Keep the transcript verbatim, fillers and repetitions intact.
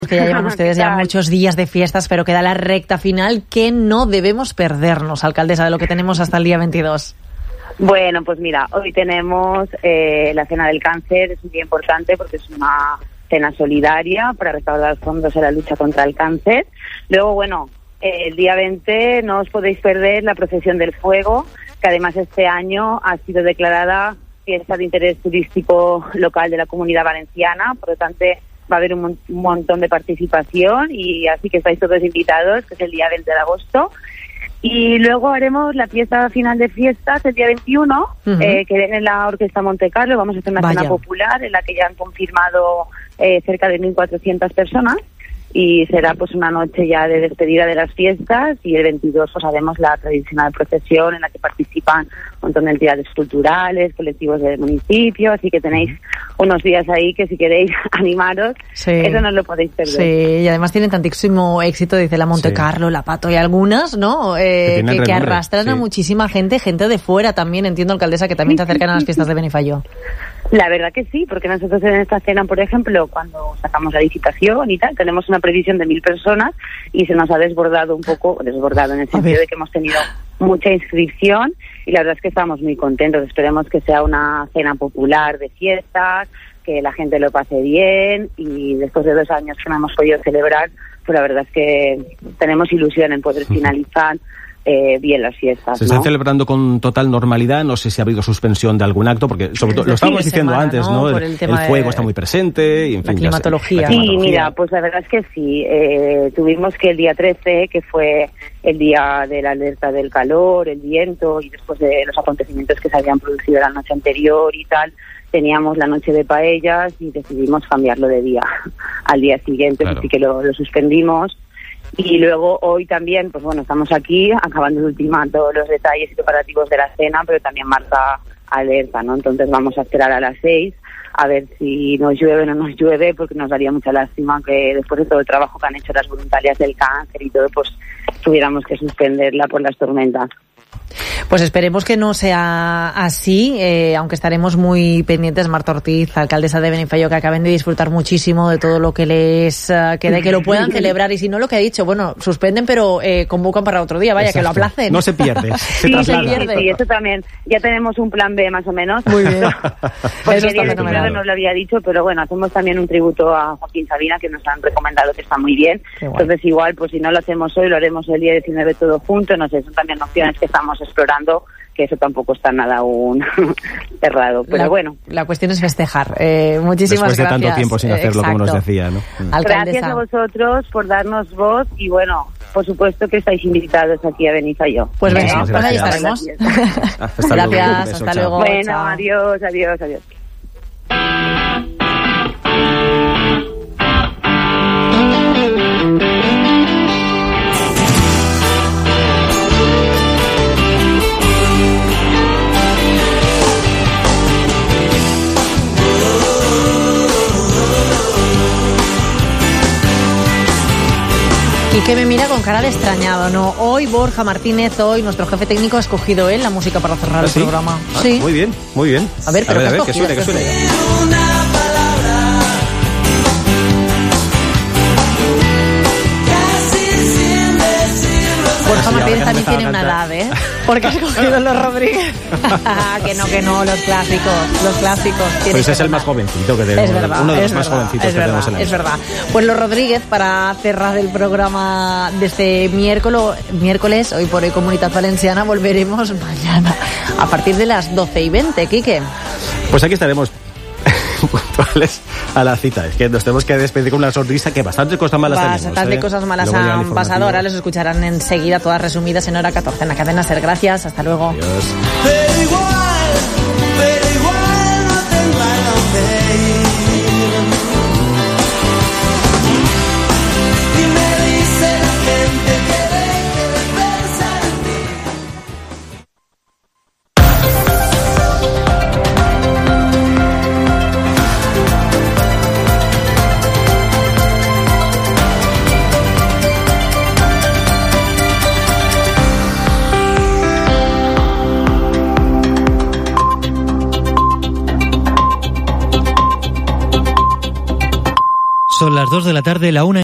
Que ya llevan ustedes ya muchos días de fiestas, pero queda la recta final que no debemos perdernos, alcaldesa, de lo que tenemos hasta el día veintidós. Bueno, pues mira, hoy tenemos eh, la Cena del Cáncer, es un día importante porque es una cena solidaria para recaudar fondos en la lucha contra el cáncer. Luego, bueno, eh, el día veinte no os podéis perder la procesión del fuego, que además este año ha sido declarada fiesta de interés turístico local de la Comunidad Valenciana, por lo tanto va a haber un, mon- un montón de participación y así que estáis todos invitados, que es el día veinte de agosto. Y luego haremos la fiesta final de fiestas el día veintiuno, uh-huh. eh, que viene la Orquesta Monte Carlo. Vamos a hacer una cena popular en la que ya han confirmado eh, cerca de mil cuatrocientas personas. Y será pues una noche ya de despedida de las fiestas, y el veintidós pues haremos la tradicional procesión en la que participan un montón de entidades culturales, colectivos del municipio, así que tenéis unos días ahí que si queréis animaros, sí. Eso no lo podéis perder. Sí, y además tienen tantísimo éxito, dice la Monte sí. Carlo, la Pato y algunas, ¿no? Eh, que, que, que arrastran sí. a muchísima gente, gente de fuera también, entiendo, alcaldesa, que también se acercan a las fiestas de Benifayó. La verdad que sí, porque nosotros en esta cena, por ejemplo, cuando sacamos la licitación y tal, tenemos una previsión de mil personas y se nos ha desbordado un poco, desbordado en el sentido de que hemos tenido mucha inscripción y la verdad es que estamos muy contentos. Esperemos que sea una cena popular de fiestas, que la gente lo pase bien, y después de dos años que no hemos podido celebrar, pues la verdad es que tenemos ilusión en poder finalizar Eh, bien las fiestas. Se ¿no? están celebrando con total normalidad, no sé si ha habido suspensión de algún acto, porque sobre todo, lo estábamos diciendo semana, antes, ¿no? ¿no? El, el, el fuego de... está muy presente, y en la fin. Climatología. La sí, climatología. Mira, pues la verdad es que sí. Eh, tuvimos que el día trece, que fue el día de la alerta del calor, el viento, y después de los acontecimientos que se habían producido la noche anterior y tal, teníamos la noche de paellas y decidimos cambiarlo de día al día siguiente, claro. Así que lo, lo suspendimos. Y luego hoy también, pues bueno, estamos aquí acabando de ultimar todos los detalles y preparativos de la cena, pero también marca alerta, ¿no? Entonces vamos a esperar a las seis a ver si nos llueve o no nos llueve, porque nos daría mucha lástima que después de todo el trabajo que han hecho las voluntarias del cáncer y todo, pues tuviéramos que suspenderla por las tormentas. Pues esperemos que no sea así, eh, aunque estaremos muy pendientes. Marta Ortiz, alcaldesa de Benifayó, que acaben de disfrutar muchísimo de todo lo que les uh, queda y que lo puedan celebrar. Y si no, lo que ha dicho, bueno, suspenden, pero eh, convocan para otro día, vaya, exacto. Que lo aplacen. No se pierde, se sí, traslada. Se pierde. Sí, eso también. Ya tenemos un plan B, más o menos. Muy bien. Porque eso el día nos lo había dicho, pero bueno, hacemos también un tributo a Joaquín Sabina, que nos han recomendado que está muy bien. Entonces igual, pues si no lo hacemos hoy, lo haremos el día diecinueve todo junto. No sé, son también opciones que estamos explorando, que eso tampoco está nada aún cerrado, pero la, bueno. La cuestión es festejar. Eh, muchísimas Después de gracias. tanto tiempo sin hacerlo, Exacto. como nos decía, ¿no? Gracias a vosotros por darnos voz y bueno, por supuesto que estáis invitados aquí a Benifayó. Pues venga, pues ahí estaremos. Hasta gracias, luego. hasta Beso, luego. Bueno, chao. adiós, adiós, adiós. Y que me mira con cara de extrañado, ¿no? Hoy Borja Martínez, hoy nuestro jefe técnico, ha escogido él la música para cerrar ¿Ah, el sí? programa. Ah, sí. Muy bien, muy bien. A ver, pero a ver, ¿qué a ver, que suene, que suene. Borja Martínez también tiene una edad, ¿eh? Porque has cogido los Rodríguez. que no, que no, los clásicos, los clásicos. Pues es el más jovencito que tenemos. Es verdad, uno de los es más verdad, jovencitos es que verdad, tenemos en la es verdad. Pues los Rodríguez, para cerrar el programa de este miércoles, miércoles, hoy por hoy Comunitat Valenciana, volveremos mañana a partir de las doce y veinte, Quique. Pues aquí estaremos puntuales a la cita. Es que nos tenemos que despedir con una sonrisa, que bastantes cosas malas tenemos. Bastantes ¿eh? cosas malas Luego han pasado. Ahora les escucharán enseguida, todas resumidas en hora catorce en la cadena SER. Gracias, hasta luego. Adiós. las dos de la tarde, la una